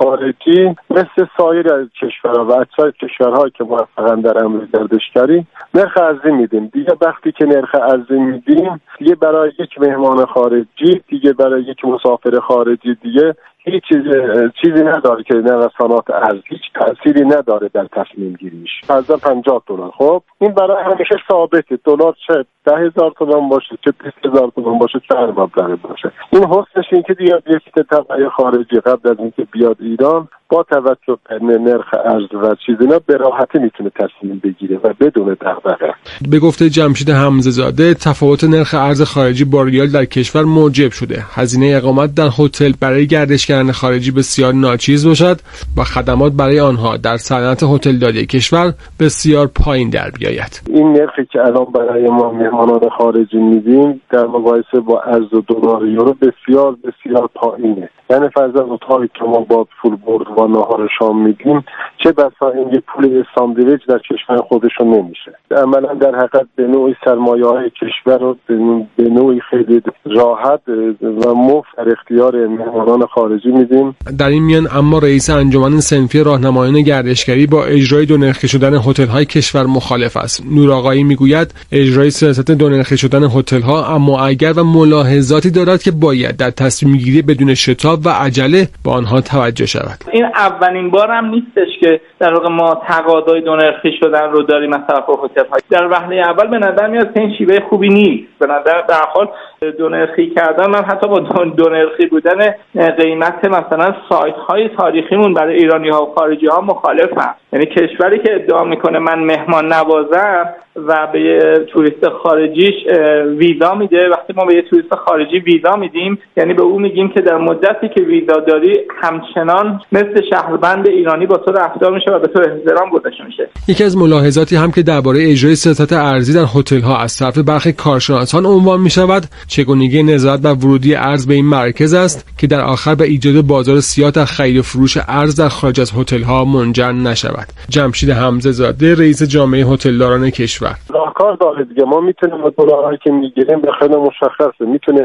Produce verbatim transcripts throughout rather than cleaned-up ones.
خارجی مثل سایر از کشورها و اکثر کشورهایی که موفقن در امر گردشگری نرخ ارزی میدیم. دیگه وقتی که نرخ ارزی میدیم دیگه برای یک مهمان خارجی، دیگه برای یک مسافر خارجی دیگه هیچ چیز چیزی نداره که نوسانات ارز هیچ تأثیری نداره در تصمیم گیریش. مثلا پنجاه دلار، خب این برای همیشه ثابته، دلار چه ده هزار تومان باشه چه بیست هزار تومان باشه چه هر مبلغی باشه. این حسنش این که دیگه یک تبع خارجی قبل از اینکه بیاد ایران با توجه به نرخ ارز و چیزی نه به راحتی میتونه تصمیم بگیره و بدون دغدغه. به گفته جمشید حمزه زاده، تفاوت نرخ ارز خارجی با ریال در کشور موجب شده هزینه اقامت در هتل برای گردشگران خارجی بسیار ناچیز باشد و خدمات برای آنها در صنعت هتلداری کشور بسیار پایین در بیاید. این نرخی که الان برای ما مهمانان خارجی میدیم در مقایسه با ارز دلار یورو بسیار بسیار پایینه. یعنی فرضاً اتاقی که ما با پول برد و نهار شام میدیم چه بسا این یه پول ساندویچ در کشور خودشون نمیشه. عملا در حقیقت به نوعی سرمایه‌های کشور رو به نوعی خیلی راحت و مفت در اختیار مهمانان خارجی میدیم. در این میان اما رئیس انجمن صنفی راهنمایان گردشگری با اجرای دو نرخی شدن هتل‌های کشور مخالف است. نور آقایی میگوید اجرای سیاست دو نرخی شدن هتل‌ها اما اگر و ملاحظاتی دارد که باید در تصمیم گیری بدون شتاب و عجله به آنها توجه شود. این اولین بار هم نیستش که در واقع ما تقاضای دو نرخی شدن رو داریم از طرف هتل‌ها. در وهله اول به نظر میاد این شیوه خوبی نیست. به نظر در حال دو نرخی کردن، من حتی با دو نرخی بودن قیمت مثلا سایت‌های تاریخیمون برای ایرانی‌ها و خارجی‌ها مخالفم. یعنی کشوری که ادعا میکنه من مهمان نوازم و به یه توریست خارجیش ویزا میده، وقتی ما به یه توریست خارجی ویزا میدیم یعنی به او میگیم که در مدتی که ویزا داری همچنان مثل شهروند ایرانی با تو رفتار میشه و به تو احترام گذاشته میشه. یکی از ملاحظاتی هم که درباره اجرای سیاست ارزی در هتل‌ها از طرف برخی کارشناسان عنوان میشود چگونگی نظارت و ورودی ارز به این مرکز است که در آخر به ایجاد بازار سیاه در خرید و فروش ارز در خارج از هتل‌ها منجر نشود. جمشید حمزه زاده، رئیس جامعه هتلداران کشور: راهکار داره دیگه. ما میتونیم دلارایی که میگیریم به خیلی مشخصه، میتونه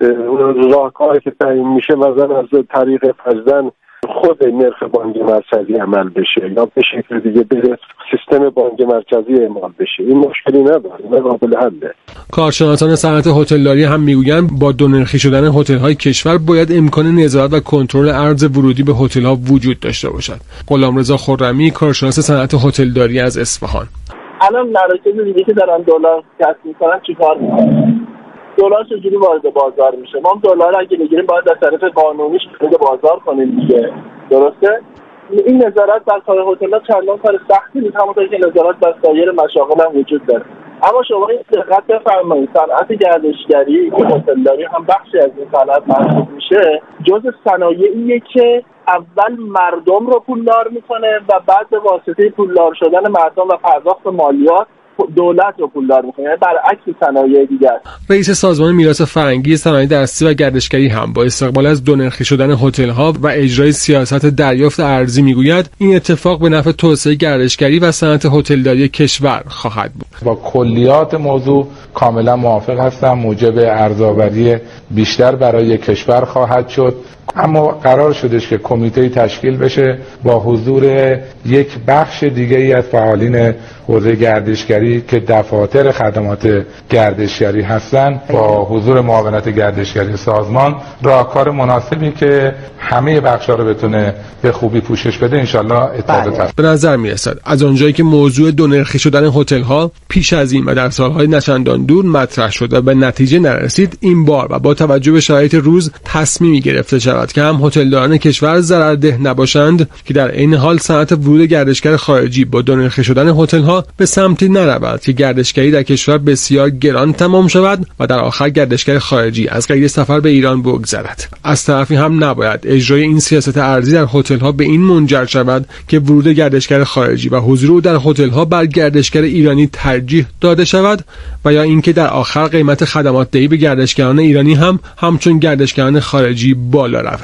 راهکاری که تعیین میشه مثلا از طریق فرضاً خود نرخ بانک مرکزی عمل بشه یا به شکل دیگه به سیستم بانک مرکزی اعمال بشه. این مشکلی نداره، این قابل حله. کارشناسان صنعت هتلداری هم میگویند با دو نرخی شدن هتل‌های کشور باید امکان نظارت و کنترل ارز ورودی به هتل‌ها وجود داشته باشد. غلامرضا خرمی، کارشناس صنعت هتلداری از اصفهان: الان مراکز دیگه که دارن دلار کسب میکنن چیکار میکنن؟ دلار چجوری وارد بازار میشه؟ ما دلار اگه بگیریم باید از طریق قانونیش وارد بازار کنیم دیگه، درسته؟ این نظارت بر کار هتل‌ها چندان کار سختی نیست، همونطور که نظارت بر سایر مشاغل هم وجود داره. اما شما این دقت بفرمایید صنعت گردشگری که هتلداری هم بخشی از این صنعت محسوب میشه، جزء صنایعیه که اول مردم رو پولدار میکنه و بعد به واسطه پولدار شدن مردم و پرداخت مالیات دولت رو پولدار میکنه، یعنی برعکس صنایع دیگر. رئیس سازمان میراث فرهنگی صنایع دستی و گردشگری هم با استقبال از دو نرخی شدن هتل‌ها و اجرای سیاست دریافت ارزی میگوید این اتفاق به نفع توسعه گردشگری و صنعت هتلداری کشور خواهد بود. با کلیات موضوع کاملا موافق هستم. موجب ارزآوری بیشتر برای کشور خواهد شد. اما قرار شدش که کمیته تشکیل بشه با حضور یک بخش دیگه ای از فعالین حوزه گردشگری که دفاتر خدمات گردشگری هستن، با حضور معاونت گردشگری سازمان راهکار مناسبی که همه بخش‌ها رو بتونه به خوبی پوشش بده انشالله اتفاق بیفته. به نظر میرسد از آنجایی که موضوع دو نرخی شدن هتل‌ها پیش از این و در سالهای نچندان دور مطرح شد و به نتیجه نرسید، این بار و با توجه به شرایط روز تصمیمی گرفته شود که هم هتلداران کشور ضررده نباشند که در این حال صنعت ورود گردشگر خارجی با دو نرخی شدن هتل‌ها به سمتی نرود که گردشگری در کشور بسیار گران تمام شود و در آخر گردشگر خارجی از قید سفر به ایران بگذرد. از طرفی هم نباید اجرای این سیاست ارزی در هتل‌ها به این منجر شود که ورود گردشگر خارجی و حضور در هتل‌ها بر گردشگر ایرانی ترجیح داده شود و یا اینکه در آخر قیمت خدمات دهی به گردشگران ایرانی هم همچون گردشگران خارجی بالا رود.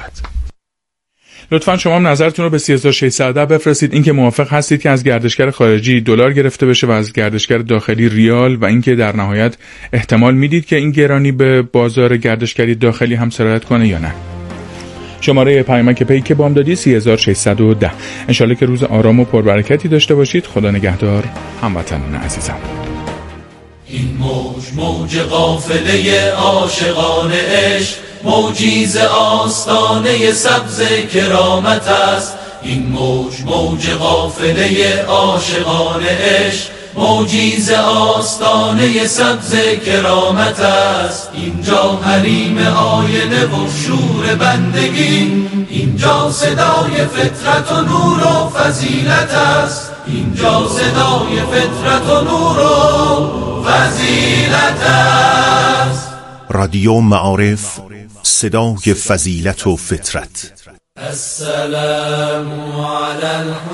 لطفاً شما هم نظرتون رو به سه هزار و ششصد بفرستید. اینکه موافق هستید که از گردشگر خارجی دلار گرفته بشه و از گردشگر داخلی ریال، و اینکه در نهایت احتمال میدید که این گرانی به بازار گردشگری داخلی هم سرایت کنه یا نه. شماره پیامک پیک بامدادی سه شش یک صفر. انشالله که روز آرام و پربرکتی داشته باشید. خدا نگهدار هموطنان عزیزم. این موج موج قافله عاشقان عشق، موجی ز آستانه سبز کرامت است. این موج موج قافله عاشقان عشق، موجی ز آستانه سبز کرامت است. اینجا حریم آینه و شور بندگی، اینجا صدای فطرت و نور و فضیلت است. اینجا صدای فطرت و نور و فضیلت است. رادیو معارف، صدای فضیلت و فطرت. السلام علی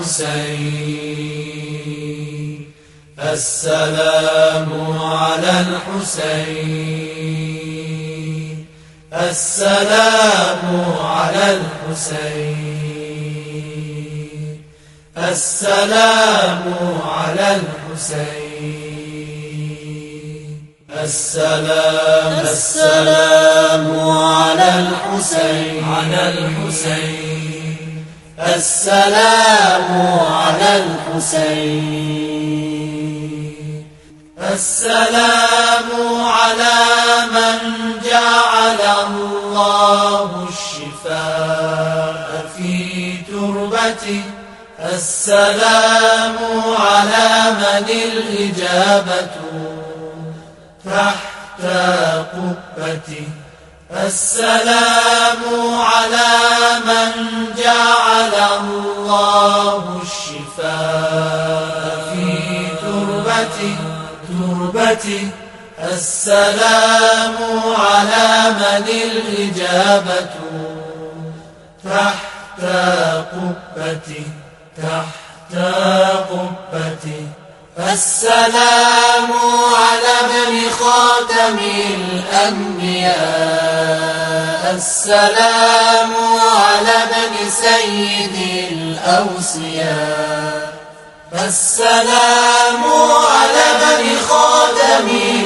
الحسین، السلام علی الحسین، السلام علی الحسین، السلام علی الحسین، السلام السلام علی الحسین، علی الحسین، السلام علی الحسین، السلام على من جعل الله الشفاء في تربته، السلام على من الإجابة تحت قبته، السلام على من جعل الله الشفاء في تربته تربته، السلام على من الإجابة تحت قبته تحت قبته، السلام على ابن خاتم الأنبياء، السلام على ابن سيد الأوصياء، السلام على ابن خاتم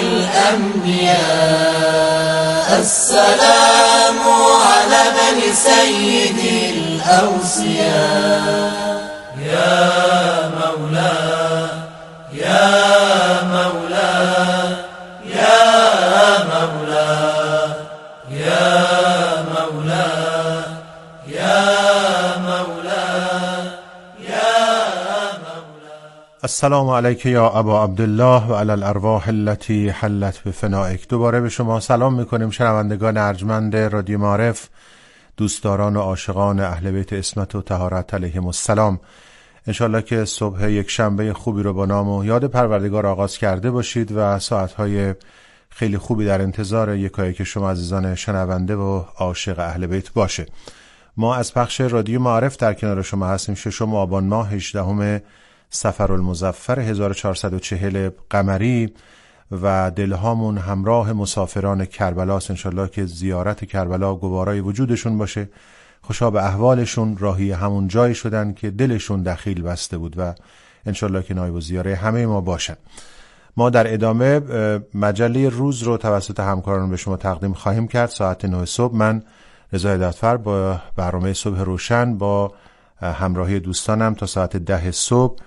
الأنبياء، السلام على ابن سيد الأوصياء. يا مولاي يا مولاي يا مولاي يا مولاي يا مولاي يا مولاي. السلام علیک یا ابا عبدالله و علی الارواح التي حلت بفنائک. دوباره به شما سلام میکنیم شنوندگان ارجمند رادیو معارف، دوستداران و عاشقان اهل بیت عصمت و طهارت علیهم السلام. انشالله که صبح یک شنبه خوبی رو با نام و یاد پروردگار آغاز کرده باشید و ساعتهای خیلی خوبی در انتظار یکایک شما عزیزان شنونده و عاشق اهل بیت باشه. ما از پخش رادیو معارف در کنار شما هستیم. ششم آبان ماه هجدهم صفر المظفر هزار و چهارصد و چهل قمری و دلهامون همراه مسافران کربلاست. انشالله که زیارت کربلا گوارای وجودشون باشه، خوشا به احوالشون، راهی همون جایی شدن که دلشون دخیل بسته بود و انشالله که نایب و زیاره همه ما باشن. ما در ادامه مجله روز رو توسط همکاران به شما تقدیم خواهیم کرد. ساعت نه صبح من رضا هدایتفر با برنامه صبح روشن با همراهی دوستانم تا ساعت ده صبح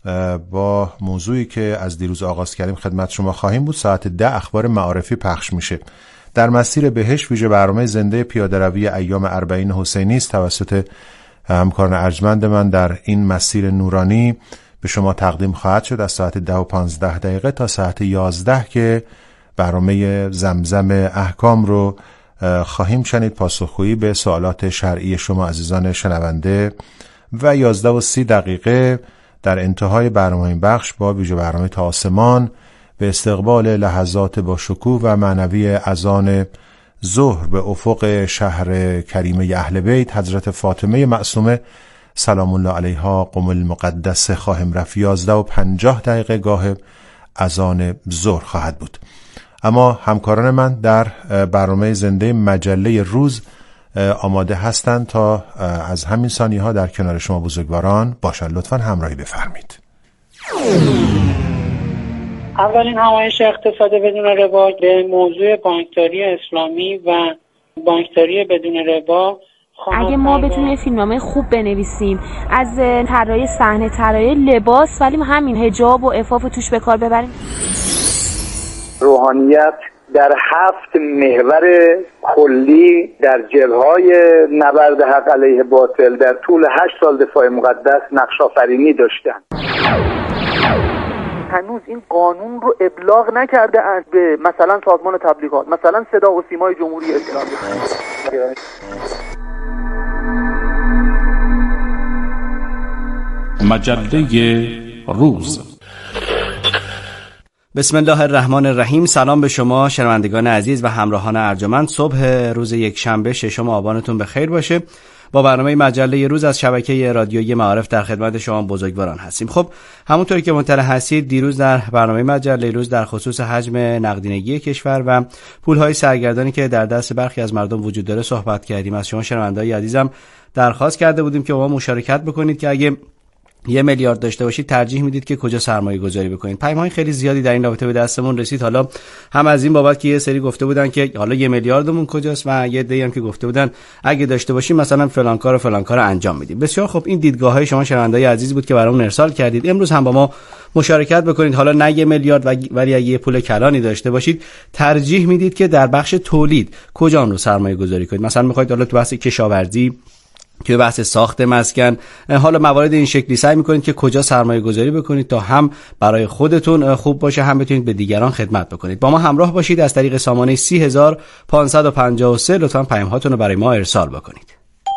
با موضوعی که از دیروز آغاز کردیم خدمت شما خواهیم بود. ساعت ده اخبار معارفی پخش میشه. در مسیر بهشت ویژه برنامه زنده پیاده روی ایام اربعین حسینی است توسط همکاران ارجمند من در این مسیر نورانی به شما تقدیم خواهد شد از ساعت ده و پانزده دقیقه تا ساعت یازده که برنامه زمزم احکام رو خواهیم شنید، پاسخگویی به سوالات شرعی شما عزیزان شنونده، و یازده و سی دقیقه در انتهای برنامه این بخش با ویژه برنامه تا آسمان به استقبال لحظات با شکوه و معنوی اذان ظهر به افق شهر کریمه اهل بیت حضرت فاطمه معصومه سلام الله علیها قم المقدس خواهیم رفت. یازده و پنجاه دقیقه گاه اذان ظهر خواهد بود. اما همکاران من در برنامه زنده مجله روز آماده هستند تا از همین ثانیه ها در کنار شما بزرگواران باشند. لطفاً همراهی بفرمایید. اولین همایش اقتصاد بدون ربا به موضوع بانکداری اسلامی و بانکداری بدون ربا اگه ما بتونیم فیلمنامه خوب بنویسیم از طراحی صحنه، طراحی لباس، ولی همین حجاب و عفاف توش به کار ببریم. روحانیت در هفت محور کلی در جبهه‌های نبرد حق علیه باطل در طول هشت سال دفاع مقدس نقش آفرینی داشتند. هنوز این قانون رو ابلاغ نکرده اند به مثلا سازمان تبلیغات، مثلا صدا و سیمای جمهوری اسلامی. مجله روز. بسم الله الرحمن الرحیم. سلام به شما شنوندگان عزیز و همراهان ارجمند. صبح روز یک شنبه ششم آبانتون به خیر باشه. با برنامه مجله روز از شبکه رادیویی معارف در خدمت شما بزرگواران هستیم. خب همونطوری که مطلع هستید، دیروز در برنامه مجله روز در خصوص حجم نقدینگی کشور و پولهای سرگردانی که در دست برخی از مردم وجود داره صحبت کردیم. از شما شنوندگان عزیزم درخواست کرده بودیم که با ما مشارکت بکنید که اگه یه میلیارد داشته باشید ترجیح میدید که کجا سرمایه گذاری بکنید. پیام‌های خیلی زیادی در این رابطه به دستمون رسید. حالا هم از این بابت که یه سری گفته بودن که حالا یه میلیاردمون کجاست و یه عده‌ای هم که گفته بودن اگه داشته باشیم مثلا فلان کار و فلان کار انجام میدیم. بسیار خب، این دیدگاه‌های شما شنونده‌های عزیز بود که برامون ارسال کردید. امروز هم با ما مشارکت بکنید. حالا نه یه میلیارد ولی اگه یه پول کلانی داشته باشید ترجیح میدید که در بخش تولید کجا اون رو سرمایه گذاری کنید. مثلا می‌خواید حالا تو بحث کشاورزی، که بحث ساخت مسکن، حالا موارد این شکلی سعی میکنید که کجا سرمایه گذاری بکنید تا هم برای خودتون خوب باشه، هم بتونید به دیگران خدمت بکنید. با ما همراه باشید. از طریق سامانه سی هزار پانصد و پنجاه و سه لطفاً پیام هاتون رو برای ما ارسال بکنید.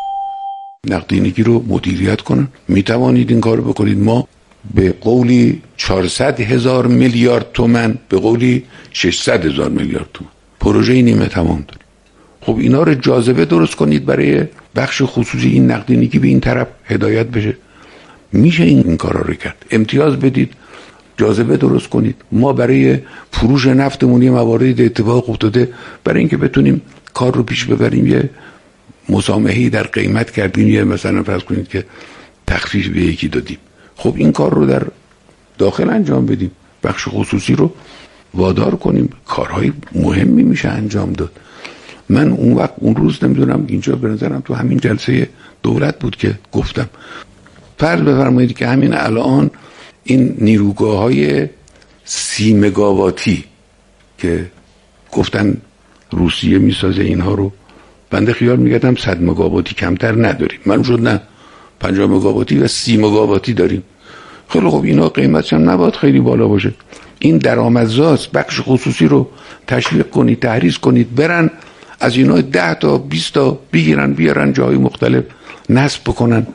نقدینگی رو مدیریت کنن، میتوانید این کارو بکنید. ما به قولی چهارصد هزار میلیارد تومان، به قولی ششصد هزار میلیارد تومان پروژه نیمه تمام داریم. خب اینا رو جاذبه درست کنید برای بخش خصوصی این نقدینگی به این طرف هدایت بشه. میشه این, این کارا رو کرد. امتیاز بدید، جاذبه درست کنید. ما برای فروش نفتمون یه مواردی اتفاق افتاده، برای اینکه بتونیم کار رو پیش ببریم یه مسامحه‌ای در قیمت کردیم، یه مثلا فرض کنید که تخفیف به یکی دادیم. خب این کار رو در داخل انجام بدیم، بخش خصوصی رو وادار کنیم. کارهای مهمی میشه انجام داد. من اون وقت اون روز نمیدونم اینجا به نظرم تو همین جلسه دولت بود که گفتم فرض بفرمایید که همین الان این نیروگاه های سی مگاواتی که گفتن روسیه میسازه اینها رو، بنده خیال میگردم صد مگاواتی کمتر نداریم. من شد نه پنجاه مگاواتی و سی مگاواتی داریم. خیلی خب اینا قیمتش هم نباید خیلی بالا باشه. این درآمدزاست. بخش خصوصی رو تشویق کنید، تحریض کنید، برن از اینا ده تا بیست تا بگیرن بیارن جای مختلف نصب بکنن.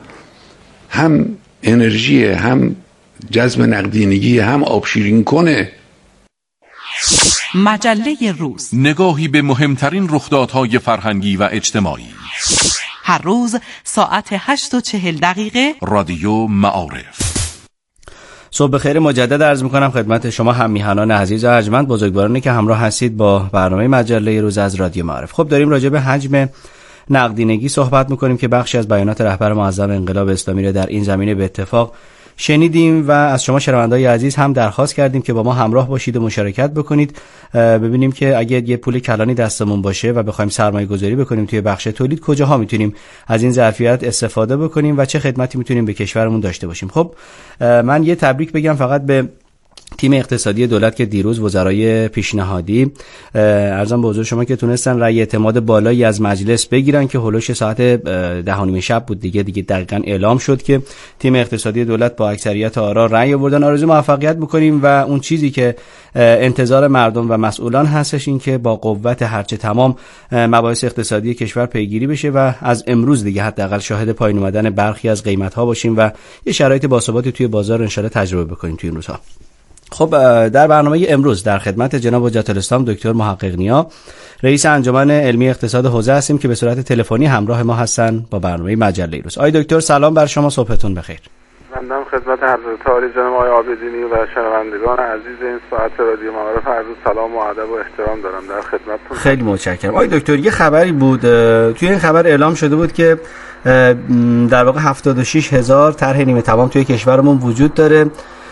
هم انرژی، هم جذب نقدینگی، هم آبشیرین کنه. مجله روز، نگاهی به مهمترین رخدادهای فرهنگی و اجتماعی. هر روز ساعت هشت و چهل دقیقه رادیو معارف. صبح بخیر مجدد عرض میکنم خدمت شما هم میهنان عزیز و ارجمند، بزرگوارانی که همراه هستید با برنامه مجله روز از رادیو معارف. خب داریم راجع به حجم نقدینگی صحبت میکنیم که بخشی از بیانات رهبر معظم انقلاب اسلامی را در این زمینه به اتفاق شنیدیم و از شما شنوندگان عزیز هم درخواست کردیم که با ما همراه باشید و مشارکت بکنید، ببینیم که اگه یه پول کلانی دستمون باشه و بخوایم سرمایه گذاری بکنیم توی بخش تولید، کجاها میتونیم از این ظرفیت استفاده بکنیم و چه خدمتی میتونیم به کشورمون داشته باشیم. خب من یه تبریک بگم فقط به تیم اقتصادی دولت که دیروز وزرای پیشنهادی عرضم به حضور شما که تونستن رأی اعتماد بالایی از مجلس بگیرن که هولوش ساعت ده و نیم شب بود دیگه دیگه دقیقاً اعلام شد که تیم اقتصادی دولت با اکثریت آرا رأی آوردن. آرزوی موفقیت می‌کنیم و اون چیزی که انتظار مردم و مسئولان هستش این که با قوت هرچه تمام مباحث اقتصادی کشور پیگیری بشه و از امروز دیگه حداقل شاهد پایین اومدن برخی از قیمت‌ها باشیم و یه شرایط باثباتی توی بازار ان شاءالله تجربه بکنیم توی این روزها. خب در برنامه امروز در خدمت جناب حجت الاسلام دکتر محقق نیا، رئیس انجمن علمی اقتصاد حوزه هستیم که به صورت تلفنی همراه ما هستن با برنامه مجله روز. آقای دکتر سلام بر شما، صبحتون بخیر. ممنونم خدمت حضرت عالی جناب آقای عابدینی و شنوندگان عزیز این ساعت رادیو معارف. عرض سلام و ادب و احترام دارم در خدمتتون. خیلی متشکرم. آقای دکتر یه خبری بود توی این خبر اعلام شده بود که در واقع هفتاد و شش هزار طرح نیمه تمام توی کشورمون وجود داره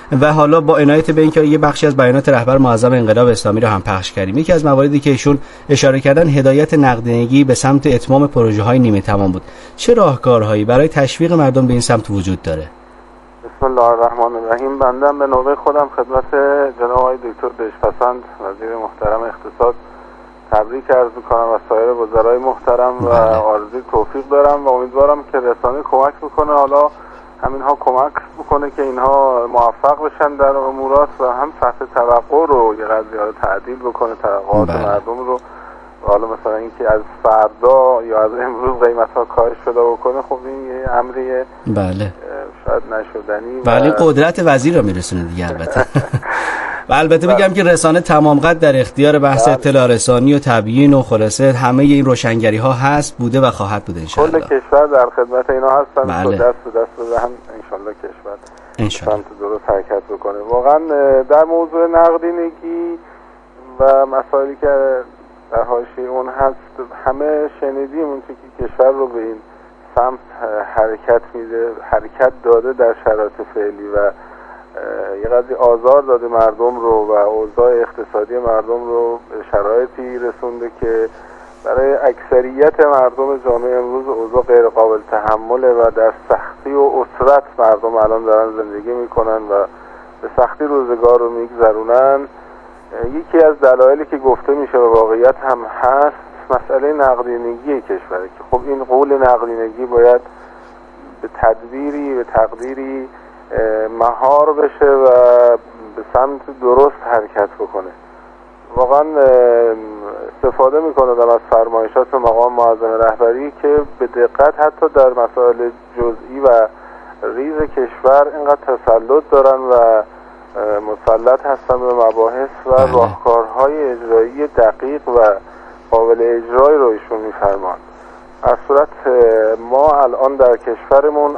و حالا با عنایت به اینکه یه بخشی از بیانات رهبر معظم انقلاب اسلامی رو هم پخش کردیم، یکی از مواردی که ایشون اشاره کردن هدایت نقدینگی به سمت اتمام پروژه‌های نیمه تمام بود. چه راهکارهایی برای تشویق مردم به این سمت وجود داره؟ بسم الله الرحمن الرحیم. بندم به نوبه خودم خدمت جناب آقای دکتر دهشتپسند وزیر محترم اقتصاد تبریک عرض می‌کنم و سایر وزرای محترم و آرزوی توفیق دارم و امیدوارم که رسانه کمک میکنه، حالا همینها کمک میکنه که اینها موفق بشن در امورات و هم سطح توقع رو یه قدری تعدیل بکنه، توقعات مردم رو. حالا مثلا اینکه از فردا یا از امروز قیمت‌ها کاهش پیدا بکنه، خب این یه امریه بله شاید نشدنی ولی قدرت وزیر رو میرسونه دیگه. البته و البته بگم که رسانه تمام قد در اختیار بحث اطلاع رسانی و تبیین و خلاصه همه این روشنگری ها هست، بوده و خواهد بود ان شاء الله. کل کشور در خدمت اینا هستن. بله. دست به دست بده هم ان شاء الله کشور ان شاء الله سمت درست حرکت بکنه. واقعا در موضوع نقدینگی و مسائلی که در حاشیه اون هست، همه شنیدیم اون که کشور رو به این سمت حرکت میده، حرکت داده در شرایط فعلی و یه قدری آزار داده مردم رو و اوضاع اقتصادی مردم رو به شرایطی رسونده که برای اکثریت مردم جامعه امروز اوضاع غیر قابل تحمله و در سختی و اسرت مردم الان دارن زندگی میکنن و به سختی روزگار رو میگذرونن. یکی از دلایلی که گفته میشه و واقعیت هم هست مسئله نقدینگی کشوره که خب این قول نقدینگی باید به تدبیری به تقدیری مهار بشه و به سمت درست حرکت بکنه. واقعا استفاده میکنه از فرمایشات مقام معظم رهبری که به دقت حتی در مسائل جزئی و ریز کشور اینقدر تسلط دارن و مسلط هستن به مباحث و راهکارهای اجرایی دقیق و قابل اجرایی رو ایشون میفرمان. از صورت ما الان در کشورمون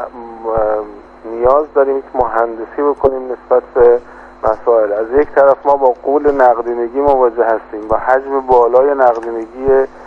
نیاز داریم که مهندسی بکنیم نسبت به مسائل. از یک طرف ما با غول نقدینگی مواجه هستیم، با حجم بالای نقدینگی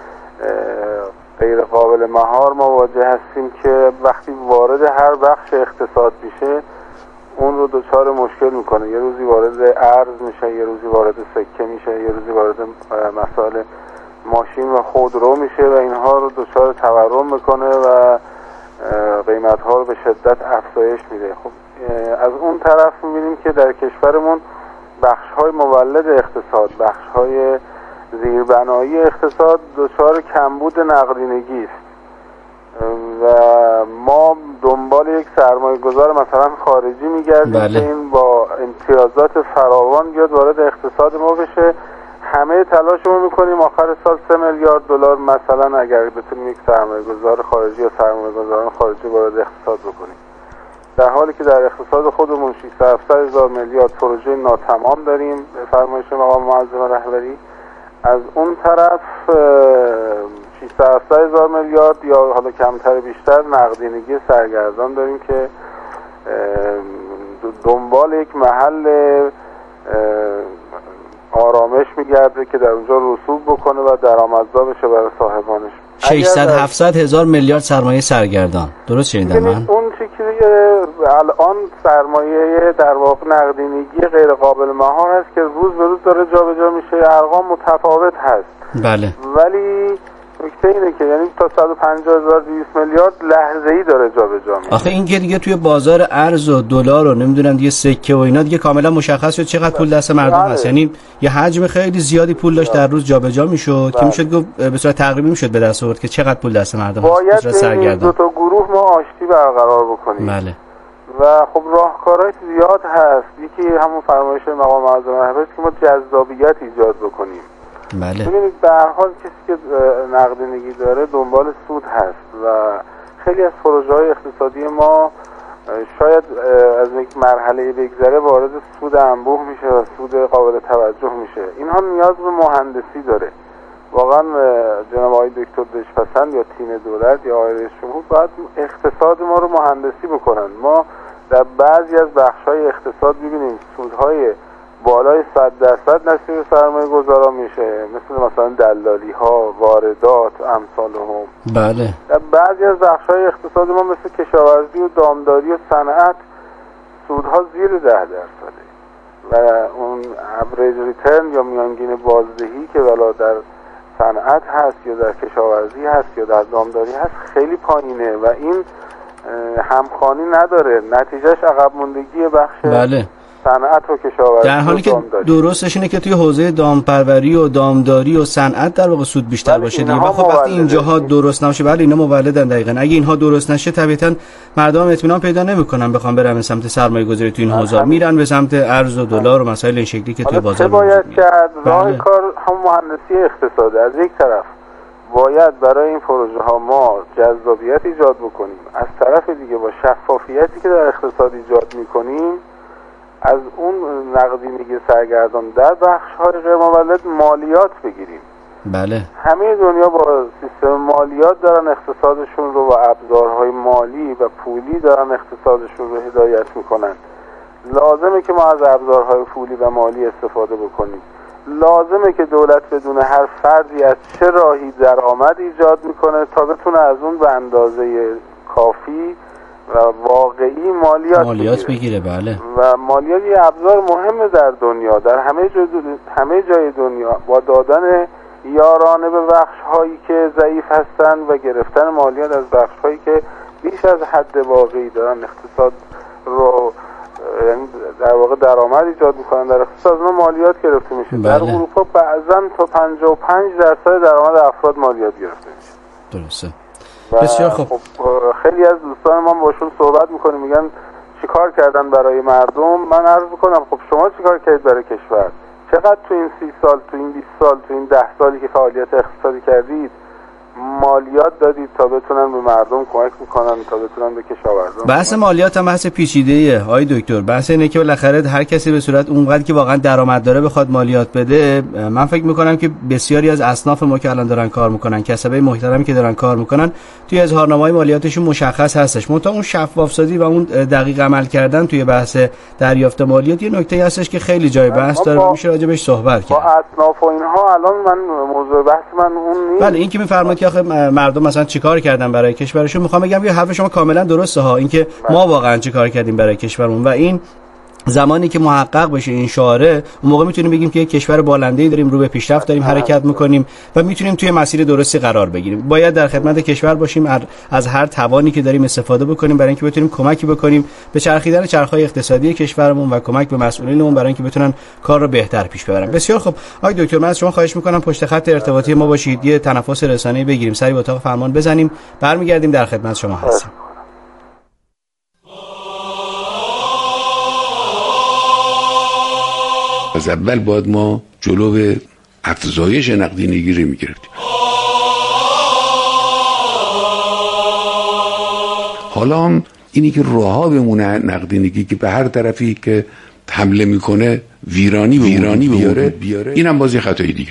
غیر قابل مهار مواجه هستیم که وقتی وارد هر بخش اقتصاد میشه اون رو دچار مشکل میکنه. یه روزی وارد ارز میشه، یه روزی وارد سکه میشه، یه روزی وارد مسائل ماشین و خودرو میشه و اینها رو دچار تورم میکنه و قیمت ها رو به شدت افزایش میده. خب از اون طرف میبینیم که در کشورمون بخش های مولد اقتصاد، بخش های زیربنایی اقتصاد دچار کمبود نقدینگی است و ما دنبال یک سرمایه گذار مثلا خارجی میگردیم بله. که این با امتیازات فراوان بیاد وارد اقتصاد ما بشه. همه تلاشمون میکنیم آخر سال سه میلیارد دلار مثلا اگر بتونیم یک سرمایه گذار خارجی یا سرمایه گذاران خارجی وارد اقتصاد بکنیم، در حالی که در اقتصاد خودمون ششصد هفتصد هزار میلیارد پروژه ناتمام داریم به فرمایش مقام معظم رهبری. از اون طرف ششصد هفتصد هزار میلیارد یا حالا کمتر بیشتر نقدینگی سرگردان داریم که دنبال یک محل آرامش میگرده که در اونجا رسوب بکنه و درآمدزا بشه برای صاحبانش. ششصد هفتصد هزار میلیارد سرمایه سرگردان، درست شنیدم من؟ اون چیزی که الان سرمایه در واقع نقدینگی غیر قابل مهار هست که روز به روز داره جابجا میشه، ارقام متفاوت هست. بله. ولی نکته اینه که یعنی تا صد و پنجاه هزار دویست میلیارد لحظه‌ای داره جابجا میشه. آخه این که دیگه توی بازار ارز و دلار و نمیدونم دیگه سکه و اینا دیگه کاملا مشخص شد چقدر پول دست مردم بله. هست. یعنی یه حجم خیلی زیادی پول داشت در روز جابجا میشد که میشد گفت به صورت تقریبی میشد به دست آورد که چقدر پول دست مردم هست. باید این دو تا گروه ما آشتی برقرار بکنیم. بله. و خب راهکارهای زیاد هست. یکی همون فرمایش مقام معظم رهبری که ما جذابیت ایجاد بکنیم. بله. ببینید به هر حال کسی که نقدینگی داره دنبال سود هست و خیلی از پروژه‌های اقتصادی ما شاید از یک مرحله بگذره وارد سود انبوه میشه و سود قابل توجه میشه. اینها نیاز به مهندسی داره. واقعا جناب آقای دکتر دهشتپسند یا تیم دولت یا آقای رئیس جمهور باید اقتصاد ما رو مهندسی بکنن. ما در بعضی از بخش‌های اقتصاد می‌بینیم سودهای بالای صد درصد نصیب سرمایه گذاران میشه، مثل مثلا دلالی ها، واردات، امثال هم. بله. در بعضی از بخش‌های اقتصاد ما مثل کشاورزی و دامداری و صنعت سودها زیر ده درصده. و اون ابریج ریترن یا میانگین بازدهی که والا در صنعت هست یا در کشاورزی هست یا در دامداری هست خیلی پایینه و این همخوانی نداره، نتیجهش عقب موندگی بخش بله. صنعت و کشاورزی در حالی که درستش اینه که توی حوزه دامپروری و دامداری و صنعت در واقع سود بیشتر باشه دیگه. خب وقتی اینجاها درست نشه، بله اینا مولدن دقیقاً، اگه اینها درست نشه طبیعتاً مردم اطمینان پیدا نمیکنن بخوام برن به سمت سرمایه گذاری تو این حوزه، میرن به سمت ارز و دلار و مسائل این شکلی که توی بازار باید کرد. راه کار هم مهندسی اقتصادی از یک طرف باید برای این پروژه ها ما جذابیت ایجاد بکنیم، از طرف دیگه با شفافیتی که در اقتصاد ایجاد میکنیم از اون نقدینگی سرگردان در بخش های غیر مولد مالیات بگیریم. بله. همه دنیا با سیستم مالیات دارن اقتصادشون رو و ابزارهای مالی و پولی دارن اقتصادشون رو هدایت میکنن. لازمه که ما از ابزارهای پولی و مالی استفاده بکنیم. لازمه که دولت بدون هر فردی از چه راهی درآمد ایجاد میکنه تا بتونه از اون به اندازه کافی و واقعی مالیات, مالیات بگیره. بله. و مالیات یه ابزار مهمه در دنیا، در همه جای همه جای دنیا، با دادن یارانه به بخش هایی که ضعیف هستن و گرفتن مالیات از بخش هایی که بیش از حد واقعی دارن اقتصاد رو، یعنی در واقع درآمد ایجاد میکنن در اقتصاد، ما مالیات گرفته میشه. بله. در اروپا بعضا تا پنجاه و پنج درصد درآمد افراد مالیات گرفته میشه. درسته. بسیار خوب. خب خیلی از دوستان ما باشون صحبت میکنیم، میگن چیکار کردن برای مردم. من عرض میکنم خب شما چیکار کردید برای کشور؟ چقدر تو این سی سال، تو این بیست سال، تو این ده سالی که فعالیت اقتصادی کردید مالیات دادید تا بتونن به مردم کمک میکنن، تا بتونن به کشاورزان؟ بحث مالیات هم بحث پیچیده‌ایه آقای دکتر. بحث اینه که بالاخره هر کسی به صورت اونقدر که واقعا درآمد داره بخواد مالیات بده. من فکر میکنم که بسیاری از اصناف ما که الان دارن کار میکنن، کسبه محترمی که دارن کار میکنن، توی اظهارنامه‌های مالیاتشون مشخص هستش. منتها اون شفاف سازی و اون دقیق عمل کردن توی بحث دریافت مالیات یه نکته هستش که خیلی جای بحث داره، میشه راجع بهش صحبت کرد. با اصناف و اینها الان من موضوع بحث من اون نیست. بله، این که میفرمایید که آخه مردم مثلا چیکار کردن برای کشورشون، میخوام بگم یه حرف شما کاملا درسته ها، اینکه ما واقعا چیکار کردیم برای کشورمون و این زمانی که محقق بشه این شعاره، اون موقع میتونیم بگیم که یک کشور بالنده‌ای داریم، رو به پیشرفت داریم حرکت میکنیم و میتونیم توی مسیر درستی قرار بگیریم. باید در خدمت کشور باشیم، از هر توانی که داریم استفاده بکنیم برای اینکه بتونیم کمکی بکنیم به چرخیدن چرخهای اقتصادی کشورمون و کمک به مسئولینمون برای اینکه بتونن کار رو بهتر پیش ببرن. بسیار خوب آقای دکتر، من از شما خواهش میکنم پشت خط ارتباطی ما باشید، یه تنفس رسانه‌ای بگیریم، سری به اتاق فرمان بزنیم، برمیگردیم در خدمت شما هستیم. از اول باید ما جلو افزایش نقدینگی رو میگرفتیم. حالا هم اینی که راهها بمونه نقدینگی که به هر طرفی که حمله میکنه ویرانی به ویرانی بیاره, بیاره اینم بازی خطایی دیگه.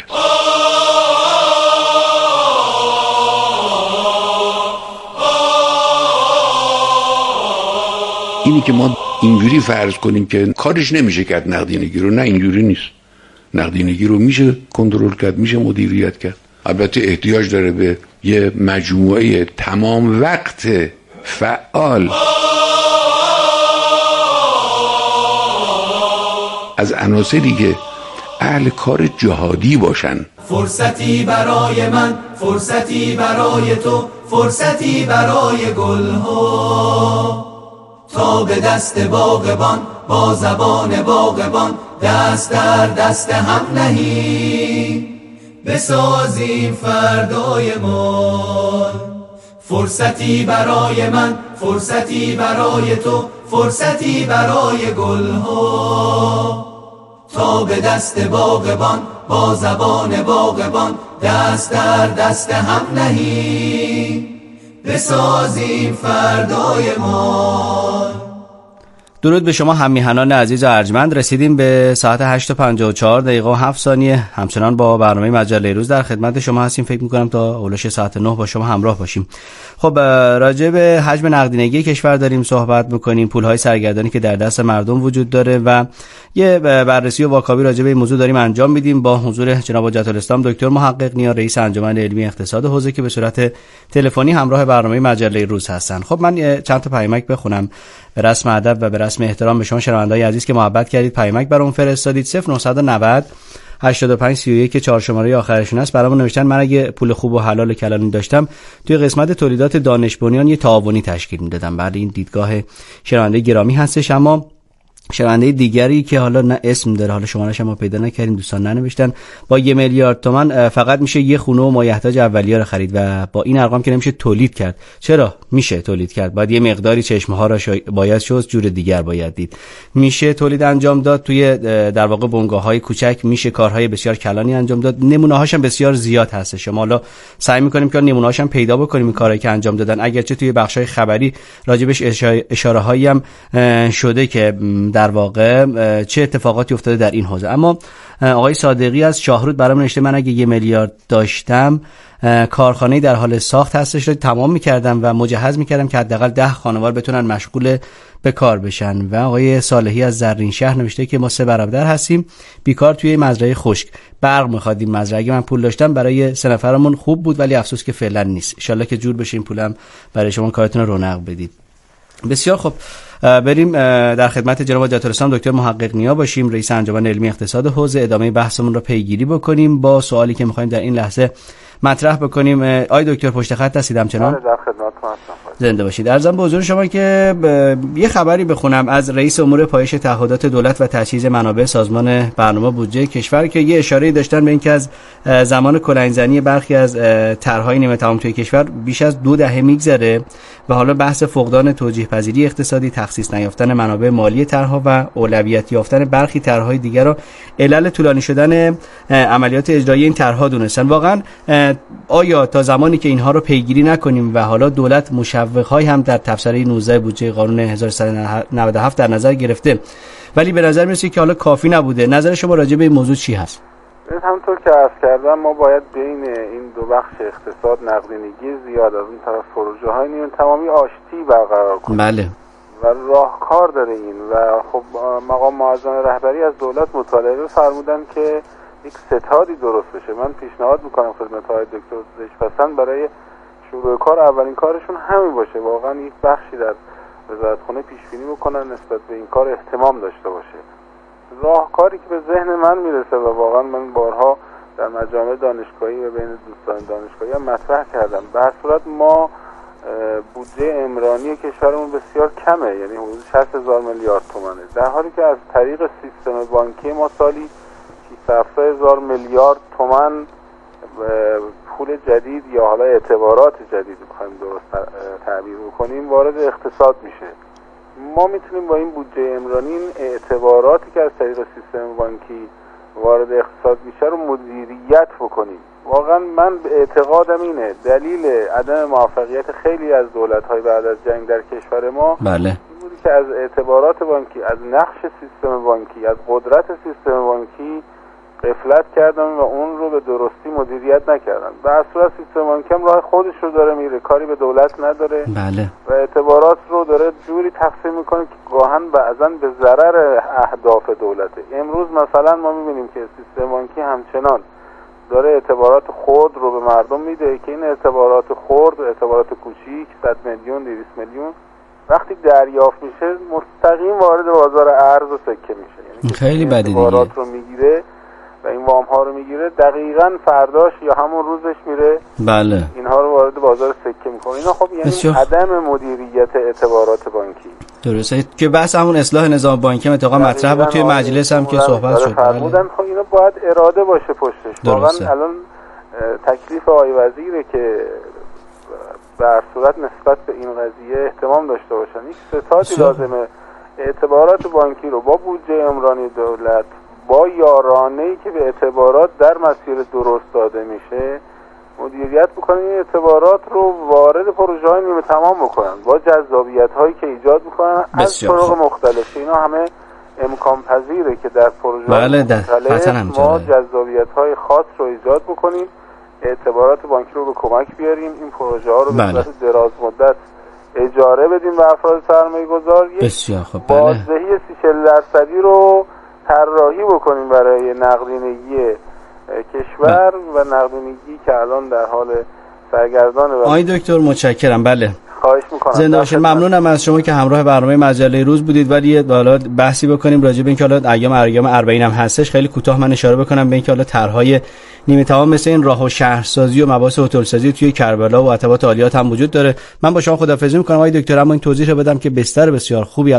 اینی که ما اینجوری فرض کنیم که کارش نمیشه کرد نقدینگی رو، نه اینجوری نیست. نقدینگی رو میشه کنترل کرد، میشه مدیریت کرد. البته احتیاج داره به یه مجموعه تمام وقت فعال از عناصری که اهل کار جهادی باشن. فرصتی برای من، فرصتی برای تو، فرصتی برای گلها، تا به دست باغبان با زبان باغبان دست در دست هم نهیم، بسازیم فردای ما. فرصتی برای من، فرصتی برای تو، فرصتی برای گلها، تا به دست باغبان با زبان باغبان دست در دست هم نهیم، بسازیم فردای ما. درود به شما هم‌میهنان عزیز و ارجمند. رسیدیم به ساعت هشت و پنجاه و چهار دقیقه و هفت ثانیه. همچنان با برنامه مجله روز در خدمت شما هستیم. فکر می‌کنم تا اولش ساعت نه با شما همراه باشیم. خب راجع به حجم نقدینگی کشور داریم صحبت میکنیم، پولهای سرگردانی که در دست مردم وجود داره و یه بررسی و واکاوی راجع به این موضوع داریم انجام میدیم با حضور جناب حجت الاسلام دکتر محقق نیا، رئیس انجمن علمی اقتصاد حوزه که به صورت تلفنی همراه برنامه مجله روز هستن. خب من چند تا پیامک بخونم به رسم ادب و به رسم احترام به شما شنونده‌های عزیز که محبت کردید پیامک برام فرستادید. صفر نه نه صفر هشتاد و پنج سی و یک چهار شماره آخرشون است. برامون نوشتن من اگه پول خوب و حلال و کلانی داشتم توی قسمت تولیدات دانش بنیان یه تعاونی تشکیل میدادم. بعد این دیدگاه شنونده گرامی هستش. اما شنونده دیگری که حالا نه اسم داره، حالا شماره‌اش ما پیدا نکردیم، دوستان ننوشتن، با یه میلیارد تومان فقط میشه یه خونه و مایحتاج اولیه رو خرید و با این ارقام که نمیشه تولید کرد. چرا میشه تولید کرد؟ باید یه مقداری چشمه ها را شا... باید شست، جور دیگر باید دید. میشه تولید انجام داد توی در واقع بنگاه‌های کوچک، میشه کارهای بسیار کلانی انجام داد. نمونه‌هاش هم بسیار زیاد هست. شما حالا سعی می‌کنیم که نمونه‌هاش هم پیدا بکنیم این کارهایی که انجام دادن، اگرچه توی بخش‌های خبری راجبش اشاره‌هایی هم شده که در واقع چه اتفاقاتی افتاده در این حوزه. اما آقای صادقی از شاهرود برام نوشته من اگه یه میلیارد داشتم کارخانه‌ای در حال ساخت هستش رو تمام می‌کردم و مجهز می‌کردم که حداقل ده خانوار بتونن مشغول به کار بشن. و آقای صالحی از زرین شهر نوشته که ما سه برادر هستیم بیکار توی مزرعه خشک، برق می‌خوادیم مزرعه، اگه من پول داشتم برای سه نفرمون خوب بود ولی افسوس که فعلا نیست. ان شاءالله که جور بشه این پولم برای شما کارتون رو رونق بدید. بسیار خب، بریم در خدمت جناب حجت الاسلام دکتر محقق نیا باشیم، رئیس انجمن علمی اقتصاد حوزه. ادامه بحثمون رو پیگیری بکنیم با سوالی که می‌خوایم در این لحظه مطرح بکنیم. آقای دکتر پشت خط هستید همچنان؟ در خدمتتون هستم. زنده باشید. عرضم به حضور شما که یه خبری بخونم از رئیس امور پایش تعهدات دولت و تجهیز منابع سازمان برنامه بودجه کشور که یه اشاره‌ای داشتن به اینکه از زمان کلنگ‌زنی برخی از طرح‌های نیمه تمام توی کشور بیش از دو دهه میگذره و حالا بحث فقدان توجیه پذیری اقتصادی، تخصیص نیافتن منابع مالی طرح‌ها و اولویت یافتن برخی طرح‌های دیگر رو علل طولانی شدن عملیات اجرایی این طرح‌ها دونستن. واقعا آیا تا زمانی که اینها رو پیگیری نکنیم و حالا دولت مشوق‌های هم در تبصره نوزده بودجه قانون هزار و سیصد و نود و هفت در نظر گرفته ولی به نظر میرسه که حالا کافی نبوده، نظر شما راجع به این موضوع چی هست؟ همونطور که عرض کردم ما باید بین این دو بخش اقتصاد نقدینگی زیاد از اون طرف پروژه های نیمه تمامی آشتی برقرار کنیم. بله. و راهکار داره این و خب مقام معظم رهبری از دولت مطالبه فرمودن که یک ستادی درست بشه. من پیشنهاد میکنم خدمت های دکتر زشپسند برای شروع کار اولین کارشون همین باشه، واقعا یک بخشی در وزارتخونه پیش بینی بکنن نسبت به این کار اهتمام داشته باشه. راهکاری که به ذهن من میرسه و واقعا من بارها در مجامع دانشگاهی و بین دوستان دانشگاهی هم مطرح کردم، به هر صورت ما بودجه عمرانی کشورمون بسیار کمه، یعنی حدود شصت هزار میلیارد تومانه، در حالی که از طریق سیستم بانکی ما سالی شصت و هفتاد هزار میلیارد تومان پول جدید یا حالا اعتبارات جدید بخوایم درست تعبیر بکنیم وارد اقتصاد میشه. ما میتونیم با این بودجه عمرانی این اعتباراتی که از طریق سیستم بانکی وارد اقتصاد میشه رو مدیریت بکنیم. واقعا من به اعتقادم اینه دلیل عدم موفقیت خیلی از دولت‌های بعد از جنگ در کشور ما بله این بودی که از اعتبارات بانکی، از نقش سیستم بانکی، از قدرت سیستم بانکی غفلت کردن و اون رو به درستی مدیریت نکردن. به هر صورت سیستم بانکی هم راه خودش رو داره میره، کاری به دولت نداره. بله. و اعتبارات رو داره جوری تقسیم میکنه که گاهن بعضا به ضرر اهداف دولته. امروز مثلا ما میبینیم که سیستم بانکی همچنان داره اعتبارات خرد رو به مردم میده که این اعتبارات خرد، اعتبارات کوچیک صد میلیون دویست میلیون وقتی دریافت میشه مستقیم وارد بازار ارز و سکه میشه. یعنی خیلی بده دیگه. اعتبارات رو میگیره و این وام ها رو میگیره، دقیقاً فرداش یا همون روزش میره بله اینها رو وارد بازار سکه میکنه. اینا خب یعنی بسیار. عدم مدیریت اعتبارات بانکی. درسته که بحث همون اصلاح نظام بانکی اتفاقا مطرح بود توی مجلس هم که صحبت شد. فرمودن خب اینا باید اراده باشه پشتش. واقعا الان تکلیف آقای وزیره که به هر صورت نسبت به این قضیه اهتمام داشته باشن. یک ستادی لازمه اعتبارات بانکی رو با بودجه عمرانی دولت، با یارانه‌ای که به اعتبارات در مسیر درست داده میشه مدیریت بکنن، این اعتبارات رو وارد پروژه‌های نیمه تمام بکنن با جذابیت‌هایی که ایجاد میکنن از طرق مختلف. اینا همه امکان پذیره که در پروژه‌های بله مختلف ما جذابیت‌های خاص رو ایجاد بکنیم اعتبارات بانکی رو به کمک بیاریم، این پروژه ها رو به بله. صورت دراز مدت اجاره بدیم به افراد سرمایه گذار. بسیار خب بله. بازدهی سی چهل درصدی رو طراحی بکنیم برای نقدینگی کشور بله. و نقدینگی که الان در حال سرگردانه. آقای دکتر متشکرم. بله خواهش میکنم. زنده باشید. ممنونم از شما که همراه برنامه مجله روز بودید. ولی حالا بحثی بکنیم راجع به اینکه حالا ایام ایام اربعین هم هستش. خیلی کوتاه من اشاره بکنم به اینکه حالا طرح‌های نیمه تمام مثل این راه و شهرسازی و مباحث هتل سازی توی کربلا و عتبات عالیات هم وجود داره. من با شما خداحافظی می‌کنم آقای دکتر، اما این توضیح رو بدم که بستر بسیار خوبی